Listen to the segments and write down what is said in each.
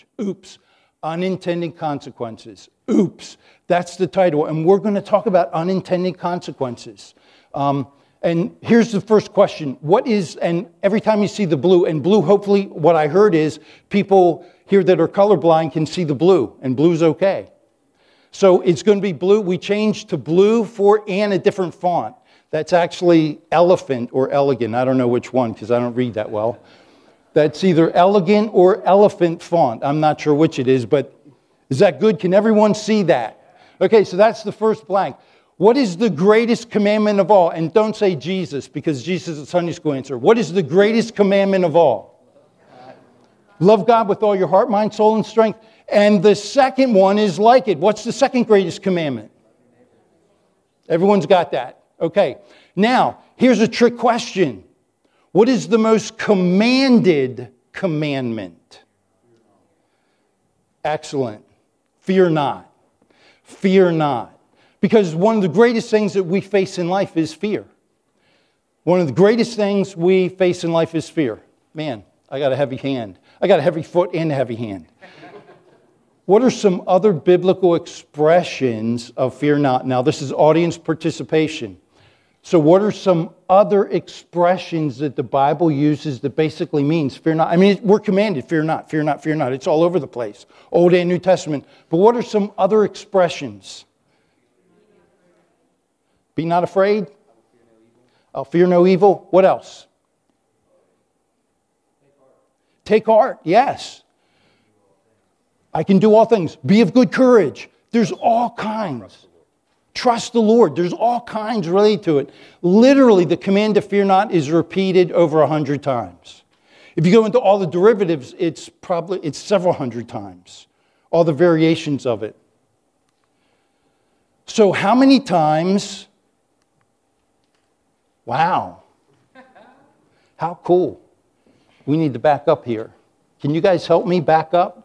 Oops. Unintended consequences. Oops. That's the title. And we're going to talk about unintended consequences. And here's the first question. And every time you see the blue, and blue, hopefully what I heard is people here that are colorblind can see the blue, and blue's okay. So it's going to be blue. We changed to blue and a different font. That's actually elephant or elegant. I don't know which one because I don't read that well. That's either elegant or elephant font. I'm not sure which it is, but is that good? Can everyone see that? Okay, so that's the first blank. What is the greatest commandment of all? And don't say Jesus, because Jesus is a Sunday school answer. What is the greatest commandment of all? Love God with all your heart, mind, soul, and strength. And the second one is like it. What's the second greatest commandment? Everyone's got that. Okay. Now, here's a trick question. What is the most commanded commandment? Excellent. Fear not. Fear not. Because one of the greatest things that we face in life is fear. One of the greatest things we face in life is fear. Man, I got a heavy hand. I got a heavy foot and a heavy hand. What are some other biblical expressions of fear not? Now, this is audience participation. So what are some other expressions that the Bible uses that basically means fear not? I mean, we're commanded, fear not, fear not, fear not. It's all over the place, Old and New Testament. But what are some other expressions? Be not afraid. I'll fear no evil. What else? Take heart, yes. I can do all things. Be of good courage. There's all kinds. Trust the Lord. There's all kinds related to it. Literally, the command to fear not is repeated over 100 times. If you go into all the derivatives, it's several hundred times. All the variations of it. So how many times? Wow. How cool. We need to back up here. Can you guys help me back up?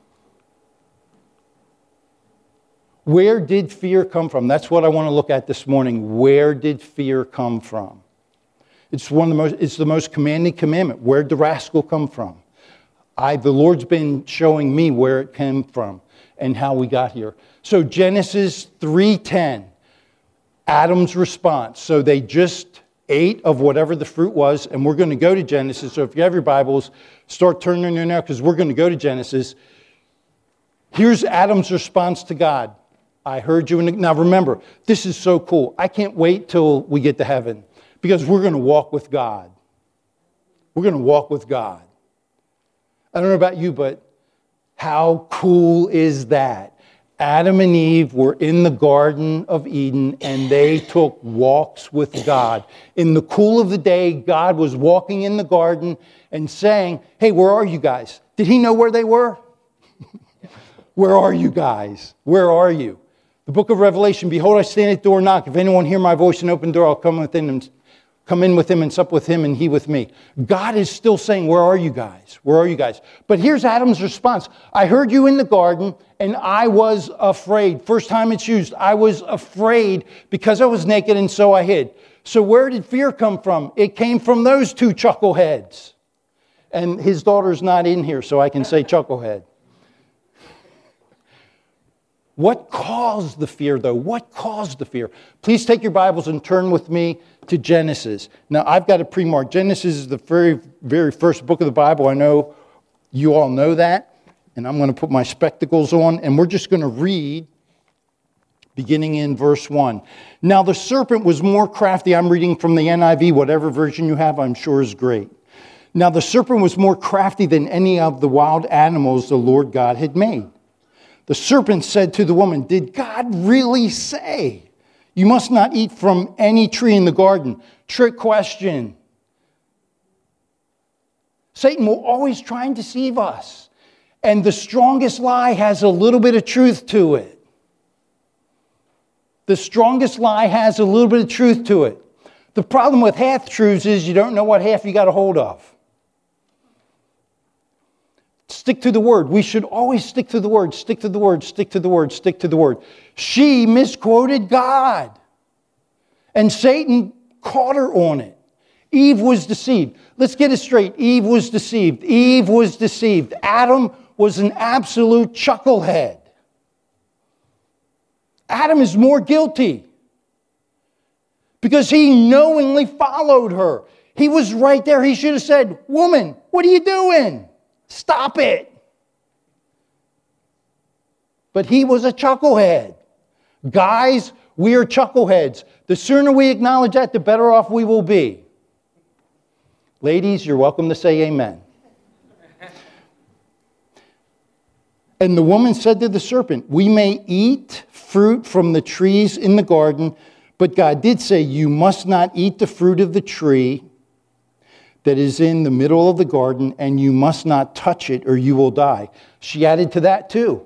Where did fear come from? That's what I want to look at this morning. Where did fear come from? It's the most commanding commandment. Where did the rascal come from? The Lord's been showing me where it came from and how we got here. So Genesis 3:10, Adam's response. So they just ate of whatever the fruit was, and we're going to go to Genesis. So if you have your Bibles, start turning there now because we're going to go to Genesis. Here's Adam's response to God. I heard you. Now remember, this is so cool. I can't wait till we get to heaven because we're going to walk with God. We're going to walk with God. I don't know about you, but how cool is that? Adam and Eve were in the Garden of Eden and they took walks with God. In the cool of the day, God was walking in the garden and saying, hey, where are you guys? Did he know where they were? Where are you guys? Where are you? The book of Revelation, behold, I stand at the door and knock. If anyone hear my voice and open the door, I'll come in with him and sup with him and he with me. God is still saying, where are you guys? Where are you guys? But here's Adam's response. I heard you in the garden and I was afraid. First time it's used. I was afraid because I was naked and so I hid. So where did fear come from? It came from those two chuckleheads. And his daughter's not in here, so I can say chucklehead. What caused the fear, though? What caused the fear? Please take your Bibles and turn with me to Genesis. Now, I've got it pre-marked. Genesis is the very, very first book of the Bible. I know you all know that. And I'm going to put my spectacles on, and we're just going to read, beginning in verse 1. Now, the serpent was more crafty. I'm reading from the NIV. Whatever version you have, I'm sure is great. Now, the serpent was more crafty than any of the wild animals the Lord God had made. The serpent said to the woman, did God really say, you must not eat from any tree in the garden? Trick question. Satan will always try and deceive us. And the strongest lie has a little bit of truth to it. The strongest lie has a little bit of truth to it. The problem with half-truths is you don't know what half you got a hold of. Stick to the word. We should always stick to the word, stick to the word, stick to the word, stick to the word. She misquoted God. And Satan caught her on it. Eve was deceived. Let's get it straight. Eve was deceived. Eve was deceived. Adam was an absolute chucklehead. Adam is more guilty because he knowingly followed her. He was right there. He should have said, "Woman, what are you doing? Stop it." But he was a chucklehead. Guys, we are chuckleheads. The sooner we acknowledge that, the better off we will be. Ladies, you're welcome to say amen. And the woman said to the serpent, "We may eat fruit from the trees in the garden, but God did say, you must not eat the fruit of the tree that is in the middle of the garden, and you must not touch it or you will die." She added to that too.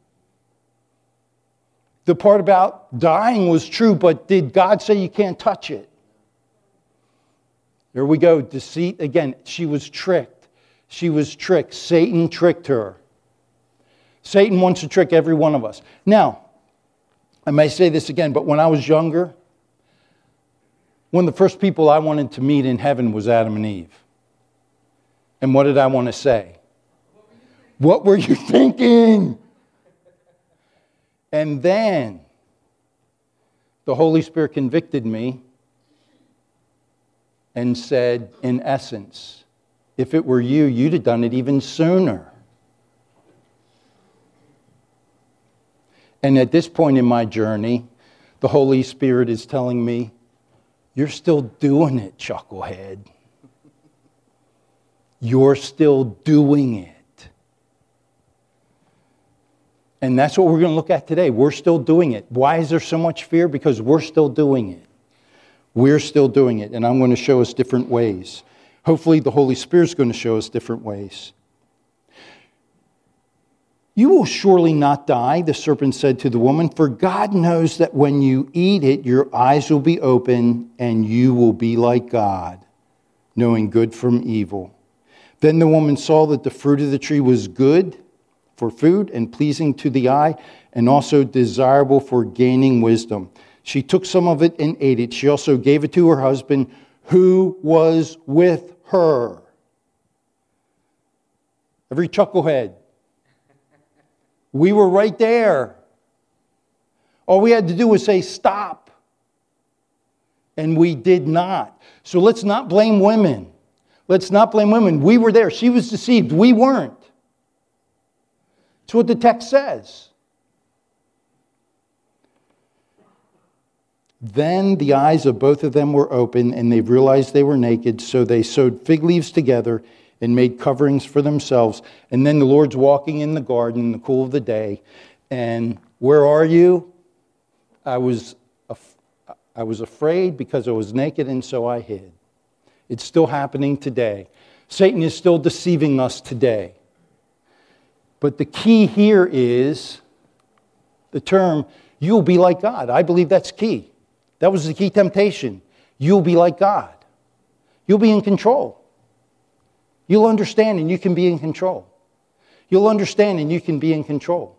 The part about dying was true, but did God say you can't touch it? There we go, deceit again. She was tricked. She was tricked. Satan tricked her. Satan wants to trick every one of us. Now, I may say this again, but when I was younger, one of the first people I wanted to meet in heaven was Adam and Eve. And what did I want to say? What were you thinking? And then the Holy Spirit convicted me and said, in essence, if it were you, you'd have done it even sooner. And at this point in my journey, the Holy Spirit is telling me, you're still doing it, chucklehead. You're still doing it. And that's what we're going to look at today. We're still doing it. Why is there so much fear? Because we're still doing it. We're still doing it. And I'm going to show us different ways. Hopefully the Holy Spirit's going to show us different ways. You will surely not die, the serpent said to the woman, for God knows that when you eat it, your eyes will be open and you will be like God, knowing good from evil. Then the woman saw that the fruit of the tree was good for food and pleasing to the eye, and also desirable for gaining wisdom. She took some of it and ate it. She also gave it to her husband, who was with her. Every chucklehead. We were right there. All we had to do was say, stop. And we did not. So let's not blame women. Let's not blame women. We were there. She was deceived. We weren't. That's what the text says. Then the eyes of both of them were open, and they realized they were naked, so they sewed fig leaves together and made coverings for themselves. And then the Lord's walking in the garden in the cool of the day. And where are you? I was afraid because I was naked, and so I hid. It's still happening today. Satan is still deceiving us today. But the key here is the term, you'll be like God. I believe that's key. That was the key temptation. You'll be like God. You'll be in control. You'll understand and you can be in control. You'll understand and you can be in control.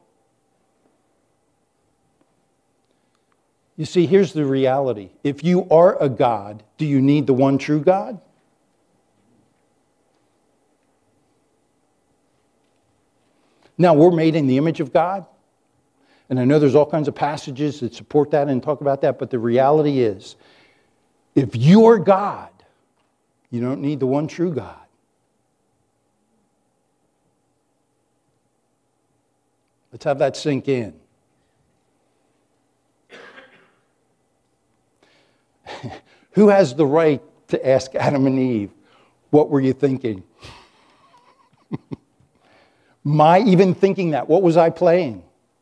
You see, here's the reality. If you are a God, do you need the one true God? Now, we're made in the image of God. And I know there's all kinds of passages that support that and talk about that. But the reality is, if you're God, you don't need the one true God. Let's have that sink in. Who has the right to ask Adam and Eve, what were you thinking? My even thinking that, what was I playing?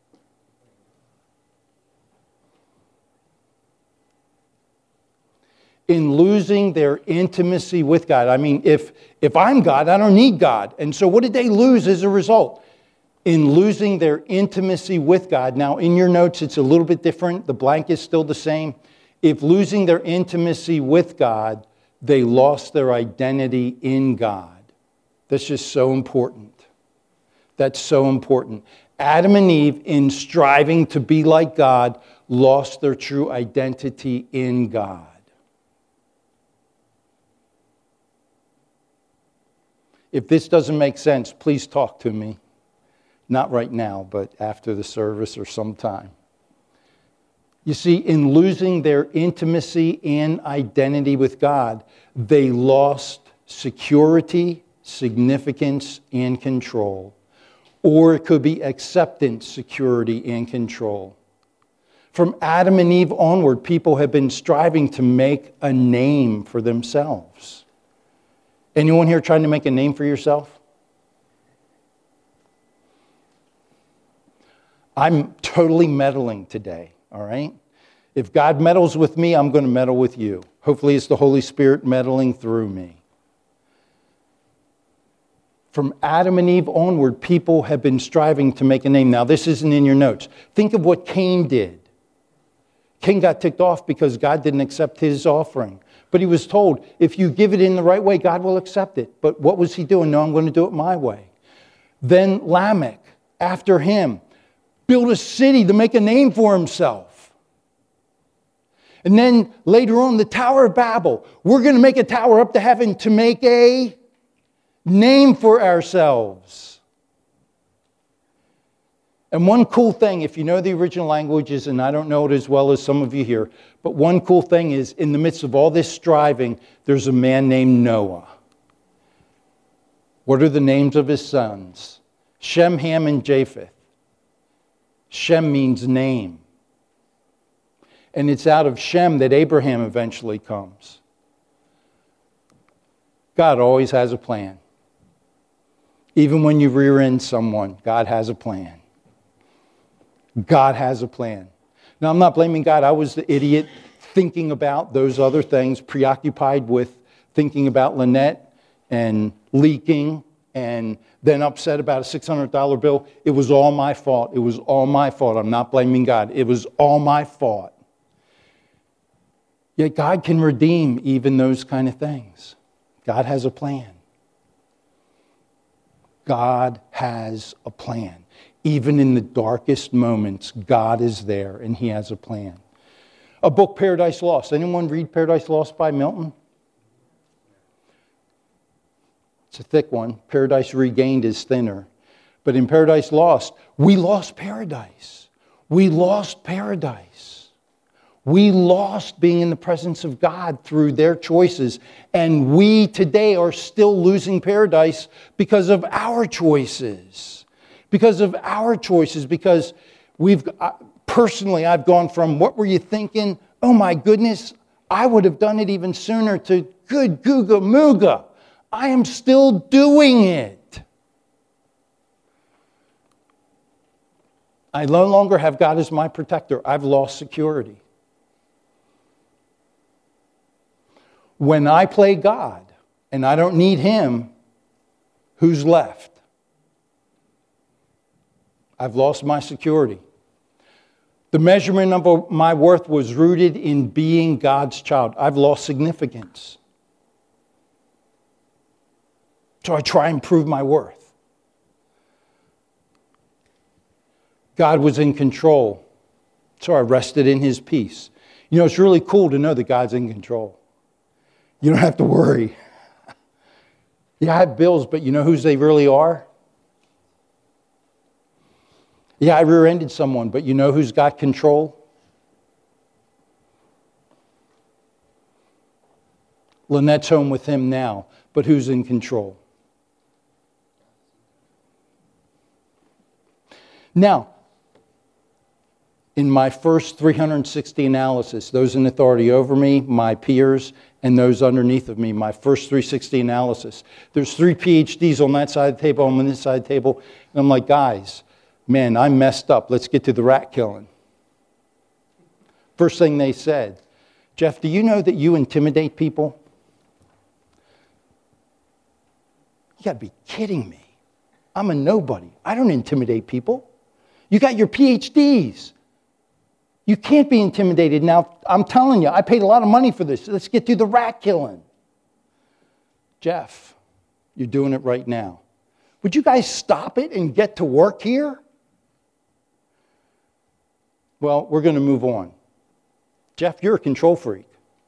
In losing their intimacy with God. I mean, if I'm God, I don't need God. And so what did they lose as a result? In losing their intimacy with God. Now, in your notes, it's a little bit different. The blank is still the same. If losing their intimacy with God, they lost their identity in God. That's just so important. That's so important. Adam and Eve, in striving to be like God, lost their true identity in God. If this doesn't make sense, please talk to me. Not right now, but after the service or sometime. You see, in losing their intimacy and identity with God, they lost security, significance, and control. Or it could be acceptance, security, and control. From Adam and Eve onward, people have been striving to make a name for themselves. Anyone here trying to make a name for yourself? I'm totally meddling today, all right? If God meddles with me, I'm going to meddle with you. Hopefully it's the Holy Spirit meddling through me. From Adam and Eve onward, people have been striving to make a name. Now, this isn't in your notes. Think of what Cain did. Cain got ticked off because God didn't accept his offering. But he was told, if you give it in the right way, God will accept it. But what was he doing? No, I'm going to do it my way. Then Lamech, after him, built a city to make a name for himself. And then later on, the Tower of Babel. We're going to make a tower up to heaven to make a name for ourselves. And one cool thing, if you know the original languages, and I don't know it as well as some of you here, but one cool thing is, in the midst of all this striving, there's a man named Noah. What are the names of his sons? Shem, Ham, and Japheth. Shem means name. And it's out of Shem that Abraham eventually comes. God always has a plan. Even when you rear end someone, God has a plan. God has a plan. Now, I'm not blaming God. I was the idiot thinking about those other things, preoccupied with thinking about Lynette and leaking, and then upset about a $600 bill. It was all my fault. It was all my fault. I'm not blaming God. It was all my fault. Yet God can redeem even those kind of things. God has a plan. God has a plan. Even in the darkest moments, God is there and He has a plan. A book, Paradise Lost. Anyone read Paradise Lost by Milton? It's a thick one. Paradise Regained is thinner. But in Paradise Lost, we lost paradise. We lost paradise. We lost being in the presence of God through their choices. And we today are still losing paradise because of our choices. Because of our choices. Because personally, I've gone from, what were you thinking? Oh my goodness, I would have done it even sooner, to good googa mooga. I am still doing it. I no longer have God as my protector. I've lost security. When I play God and I don't need Him, who's left? I've lost my security. The measurement of my worth was rooted in being God's child. I've lost significance. So I try and prove my worth. God was in control. So I rested in His peace. You know, it's really cool to know that God's in control. You don't have to worry. Yeah, I have bills, but you know whose they really are? Yeah, I rear-ended someone, but you know who's got control? Lynette's home with him now, but who's in control? Now, in my first 360 analysis, those in authority over me, my peers, and those underneath of me, my first 360 analysis, there's 3 PhDs on that side of the table, I'm on this side of the table, and I'm like, guys, man, I messed up. Let's get to the rat killing. First thing they said, Jeff, do you know that you intimidate people? You got to be kidding me. I'm a nobody. I don't intimidate people. You got your PhDs. You can't be intimidated. Now, I'm telling you, I paid a lot of money for this. Let's get to the rat killing. Jeff, you're doing it right now. Would you guys stop it and get to work here? Well, we're going to move on. Jeff, you're a control freak.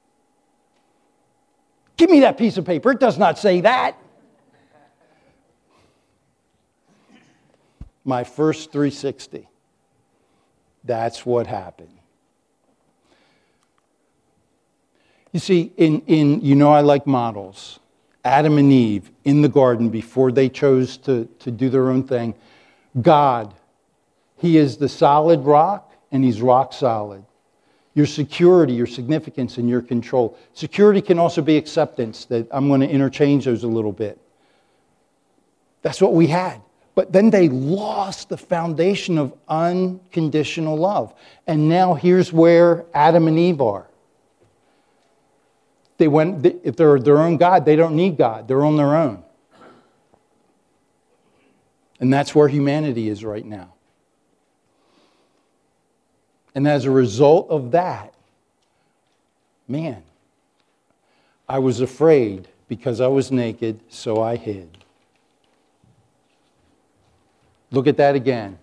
Give me that piece of paper. It does not say that. My first 360. That's what happened. You see, I like models. Adam and Eve in the garden before they chose to do their own thing. God, He is the solid rock, and He's rock solid. Your security, your significance, and your control. Security can also be acceptance. That I'm going to interchange those a little bit. That's what we had. But then they lost the foundation of unconditional love. And now here's where Adam and Eve are. If they're their own God, they don't need God. They're on their own. And that's where humanity is right now. And as a result of that, man, I was afraid because I was naked, so I hid. Look at that again.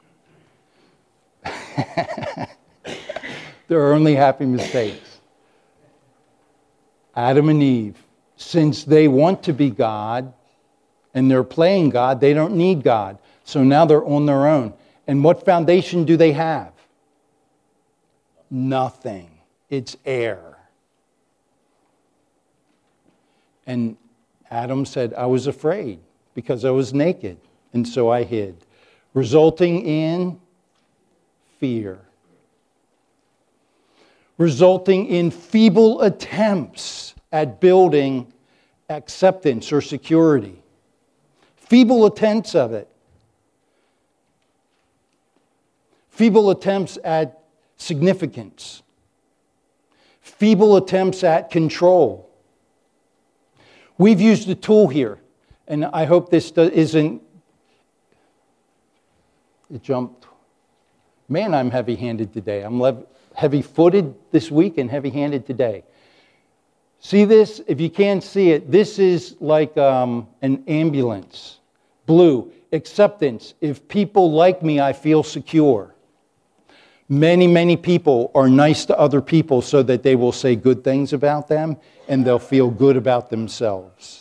There are only happy mistakes. Adam and Eve, since they want to be God and they're playing God, they don't need God. So now they're on their own. And what foundation do they have? Nothing. It's air. And Adam said, I was afraid because I was naked, and so I hid, resulting in fear. Resulting in feeble attempts at building acceptance or security. Feeble attempts of it. Feeble attempts at significance. Feeble attempts at control. We've used a tool here, and I hope this isn't... It jumped. Man, I'm heavy-handed today. I'm heavy-footed this week and heavy-handed today. See this? If you can't see it, this is like an ambulance. Blue, acceptance. If people like me, I feel secure. Many, many people are nice to other people so that they will say good things about them and they'll feel good about themselves.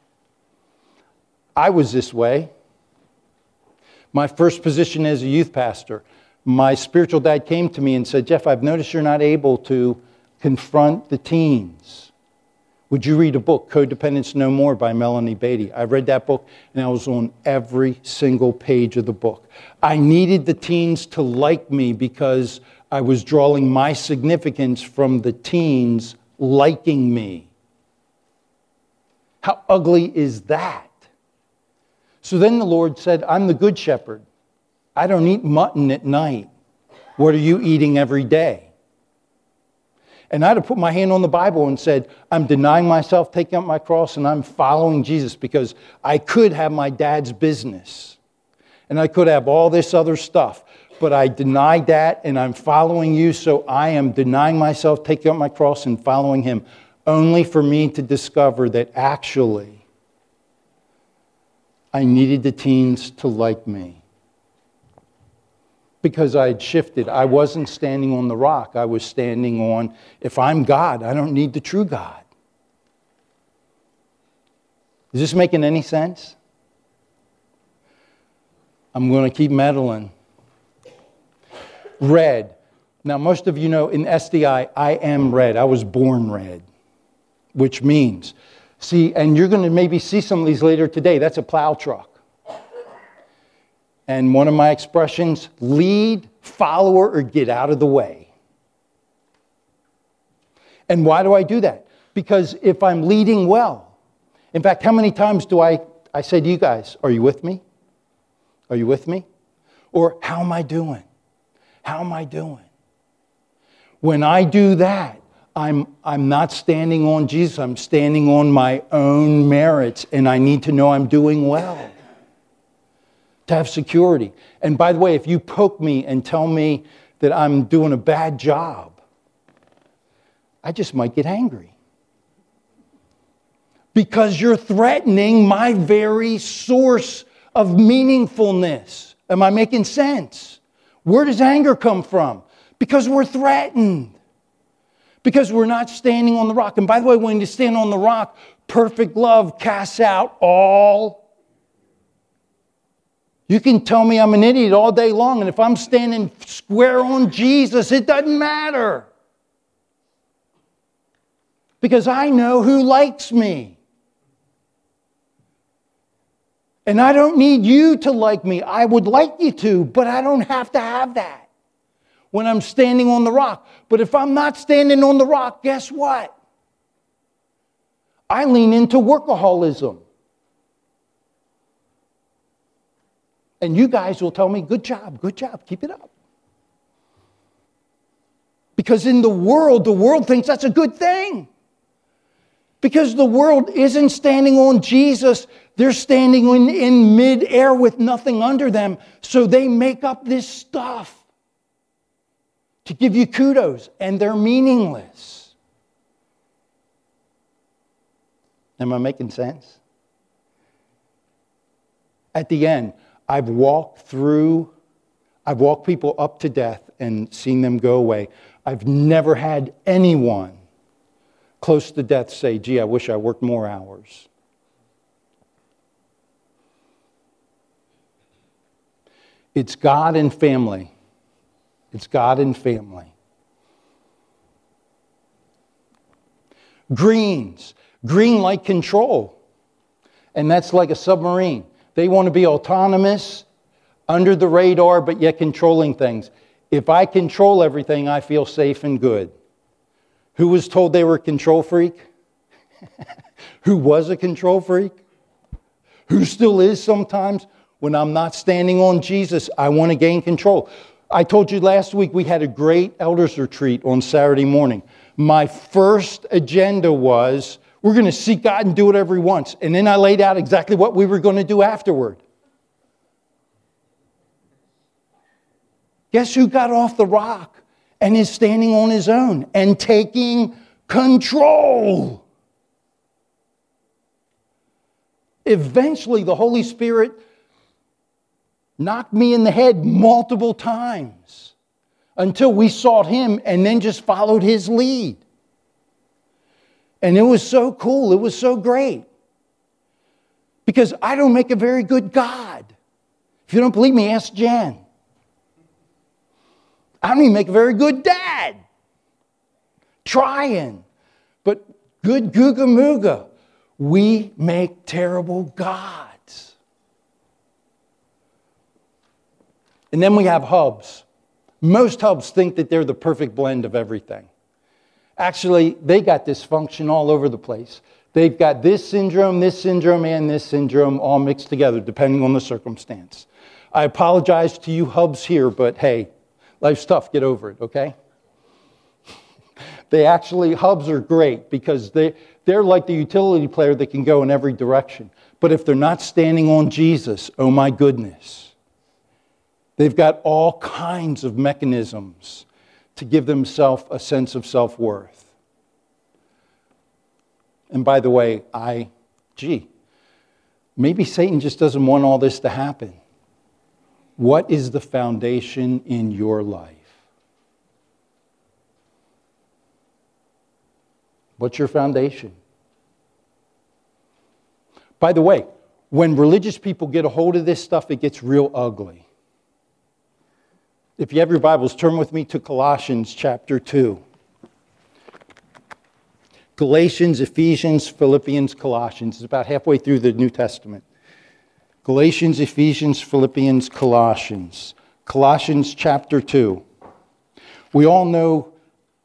I was this way. My first position as a youth pastor, my spiritual dad came to me and said, Jeff, I've noticed you're not able to confront the teens. Would you read a book, Codependence No More by Melanie Beatty? I read that book and I was on every single page of the book. I needed the teens to like me because I was drawing my significance from the teens liking me. How ugly is that? So then the Lord said, I'm the good shepherd. I don't eat mutton at night. What are you eating every day? And I'd have put my hand on the Bible and said, I'm denying myself, taking up my cross, and I'm following Jesus because I could have my dad's business. And I could have all this other stuff. But I denied that, and I'm following you, so I am denying myself, taking up my cross, and following Him, only for me to discover that actually I needed the teens to like me. Because I had shifted. I wasn't standing on the rock. I was standing on, if I'm God, I don't need the true God. Is this making any sense? I'm going to keep meddling. Red. Now, most of you know in SDI, I am red. I was born red, which means, see, and you're going to maybe see some of these later today. That's a plow truck. And one of my expressions, lead, follower, or get out of the way. And why do I do that? Because if I'm leading well, in fact, how many times do I say to you guys, are you with me? Are you with me? Or how am I doing? How am I doing? When I do that, I'm not standing on Jesus, I'm standing on my own merits, and I need to know I'm doing well. To have security. And by the way, if you poke me and tell me that I'm doing a bad job, I just might get angry. Because you're threatening my very source of meaningfulness. Am I making sense? Where does anger come from? Because we're threatened. Because we're not standing on the rock. And by the way, when you stand on the rock, perfect love casts out all. You can tell me I'm an idiot all day long, and if I'm standing square on Jesus, it doesn't matter. Because I know who likes me. And I don't need you to like me. I would like you to, but I don't have to have that when I'm standing on the rock. But if I'm not standing on the rock, guess what? I lean into workaholism. And you guys will tell me, good job, keep it up. Because in the world thinks that's a good thing. Because the world isn't standing on Jesus, they're standing in mid-air with nothing under them. So they make up this stuff to give you kudos, and they're meaningless. Am I making sense? At the end, I've walked people up to death and seen them go away. I've never had anyone close to death say, gee, I wish I worked more hours. It's God and family. It's God and family. Greens. Green like control. And that's like a submarine. They want to be autonomous, under the radar, but yet controlling things. If I control everything, I feel safe and good. Who was told they were a control freak? Who was a control freak? Who still is sometimes? When I'm not standing on Jesus, I want to gain control. I told you last week we had a great elders retreat on Saturday morning. My first agenda was, we're going to seek God and do whatever He wants. And then I laid out exactly what we were going to do afterward. Guess who got off the rock and is standing on his own and taking control? Eventually, the Holy Spirit knocked me in the head multiple times until we sought Him and then just followed His lead. And it was so cool. It was so great. Because I don't make a very good God. If you don't believe me, ask Jan. I don't even make a very good dad. Trying. But good Googa Mooga. We make terrible gods. And then we have hubs. Most hubs think that they're the perfect blend of everything. Actually, they got dysfunction all over the place. They've got this syndrome, and this syndrome all mixed together, depending on the circumstance. I apologize to you hubs here, but hey, life's tough. Get over it, okay? Hubs are great because they're like the utility player that can go in every direction. But if they're not standing on Jesus, oh my goodness, they've got all kinds of mechanisms to give themselves a sense of self-worth. And by the way, maybe Satan just doesn't want all this to happen. What is the foundation in your life? What's your foundation? By the way, when religious people get a hold of this stuff, it gets real ugly. If you have your Bibles, turn with me to Colossians chapter 2. Galatians, Ephesians, Philippians, Colossians. It's about halfway through the New Testament. Galatians, Ephesians, Philippians, Colossians. Colossians chapter 2. We all know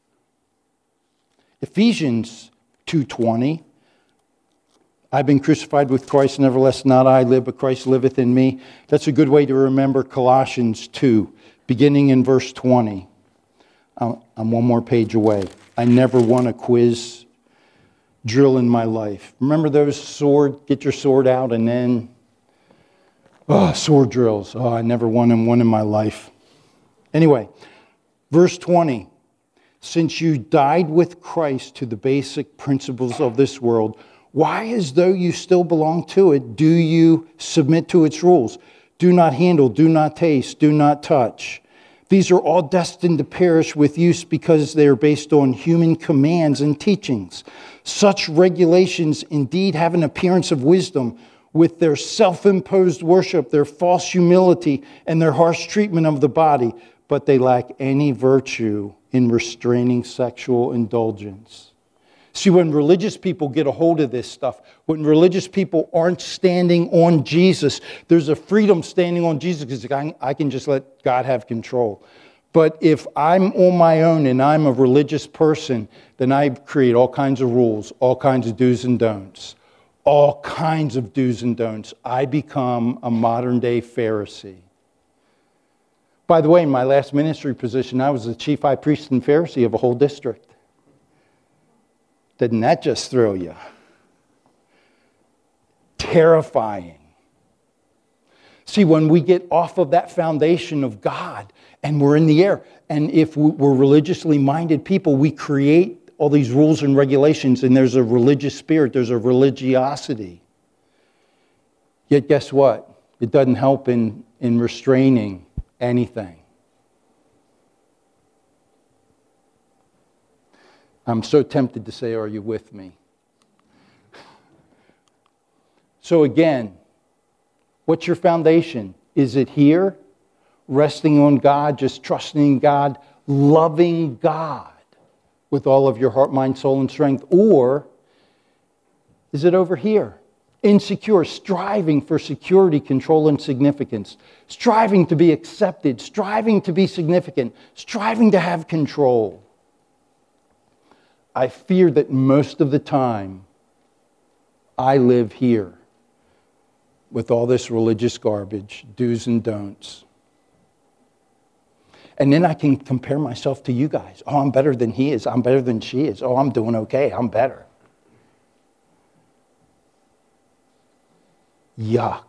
Ephesians 2:20. I've been crucified with Christ, nevertheless not I live, but Christ liveth in me. That's a good way to remember Colossians 2, beginning in verse 20. I'm one more page away. I never won a quiz drill in my life. Remember those get your sword out and then, sword drills. I never won one in my life. Anyway, verse 20. Since you died with Christ to the basic principles of this world, why, as though you still belong to it, do you submit to its rules? Do not handle, do not taste, do not touch. These are all destined to perish with use because they are based on human commands and teachings. Such regulations indeed have an appearance of wisdom with their self-imposed worship, their false humility, and their harsh treatment of the body, but they lack any virtue in restraining sexual indulgence. See, when religious people get a hold of this stuff, when religious people aren't standing on Jesus, there's a freedom standing on Jesus because I can just let God have control. But if I'm on my own and I'm a religious person, then I create all kinds of rules, all kinds of do's and don'ts, all kinds of do's and don'ts. I become a modern-day Pharisee. By the way, in my last ministry position, I was the chief high priest and Pharisee of a whole district. Didn't that just thrill you? Terrifying. See, when we get off of that foundation of God and we're in the air, and if we're religiously minded people, we create all these rules and regulations, and there's a religious spirit, there's a religiosity. Yet guess what? It doesn't help in restraining anything. I'm so tempted to say, are you with me? So again, what's your foundation? Is it here? Resting on God, just trusting God, loving God with all of your heart, mind, soul, and strength? Or is it over here? Insecure, striving for security, control, and significance. Striving to be accepted, striving to be significant, striving to have control. I fear that most of the time, I live here with all this religious garbage, do's and don'ts. And then I can compare myself to you guys. Oh, I'm better than he is. I'm better than she is. Oh, I'm doing okay. I'm better. Yuck.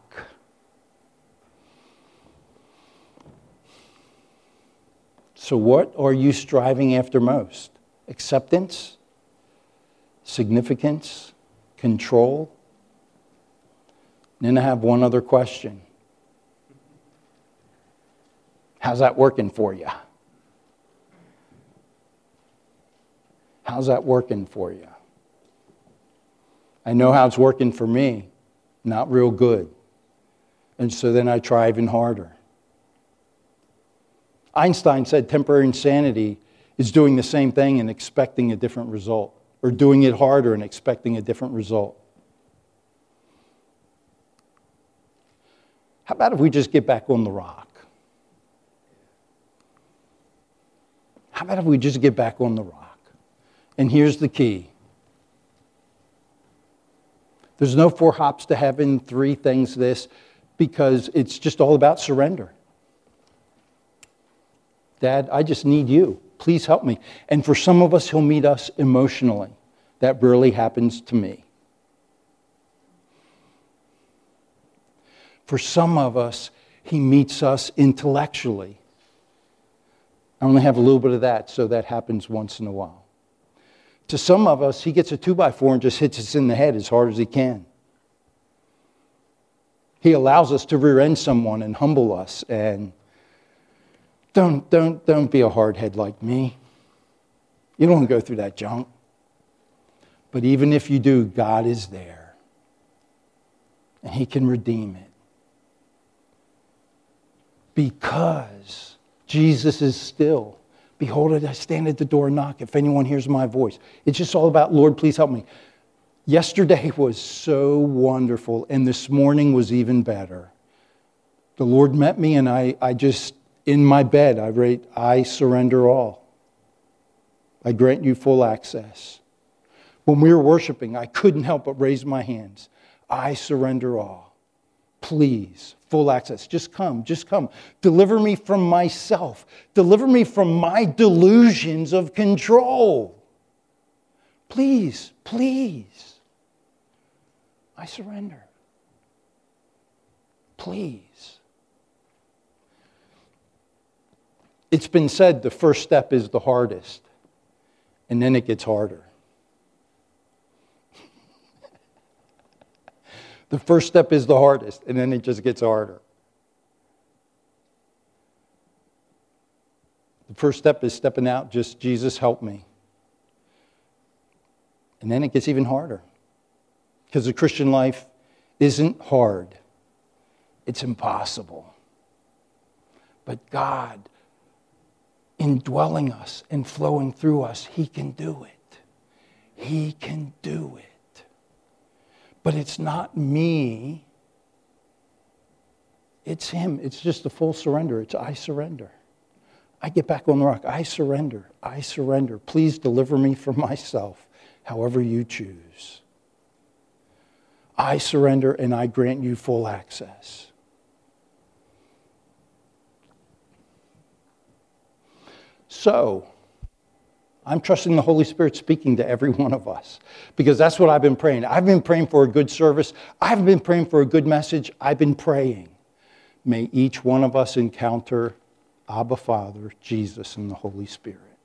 So what are you striving after most? Acceptance? Significance? Control? And then I have one other question. How's that working for you? How's that working for you? I know how it's working for me. Not real good. And so then I try even harder. Einstein said temporary insanity is doing the same thing and expecting a different result, or doing it harder and expecting a different result. How about if we just get back on the rock? How about if we just get back on the rock? And here's the key. There's no 4 hops to heaven, 3 things this, because it's just all about surrender. Dad, I just need you. Please help me. And for some of us, he'll meet us emotionally. That rarely happens to me. For some of us, he meets us intellectually. I only have a little bit of that, so that happens once in a while. To some of us, he gets a 2x4 and just hits us in the head as hard as he can. He allows us to rear end someone and humble us, and don't be a hardhead like me. You don't want to go through that junk. But even if you do, God is there, and he can redeem it. Because Jesus is still. Behold, I stand at the door and knock if anyone hears my voice. It's just all about, Lord, please help me. Yesterday was so wonderful, and this morning was even better. The Lord met me, and I just, in my bed, I write, I surrender all. I grant you full access. When we were worshiping, I couldn't help but raise my hands. I surrender all. Please, full access. Just come, just come. Deliver me from myself. Deliver me from my delusions of control. Please, please. I surrender. Please. It's been said the first step is the hardest, and then it gets harder. The first step is the hardest, and then it just gets harder. The first step is stepping out, just Jesus, help me. And then it gets even harder. Because the Christian life isn't hard. It's impossible. But God, indwelling us and flowing through us, He can do it. He can do it. But it's not me. It's Him. It's just a full surrender. It's I surrender. I get back on the rock. I surrender. I surrender. Please deliver me from myself, however you choose. I surrender and I grant you full access. So, I'm trusting the Holy Spirit speaking to every one of us because that's what I've been praying. I've been praying for a good service. I've been praying for a good message. I've been praying. May each one of us encounter Abba Father, Jesus, and the Holy Spirit.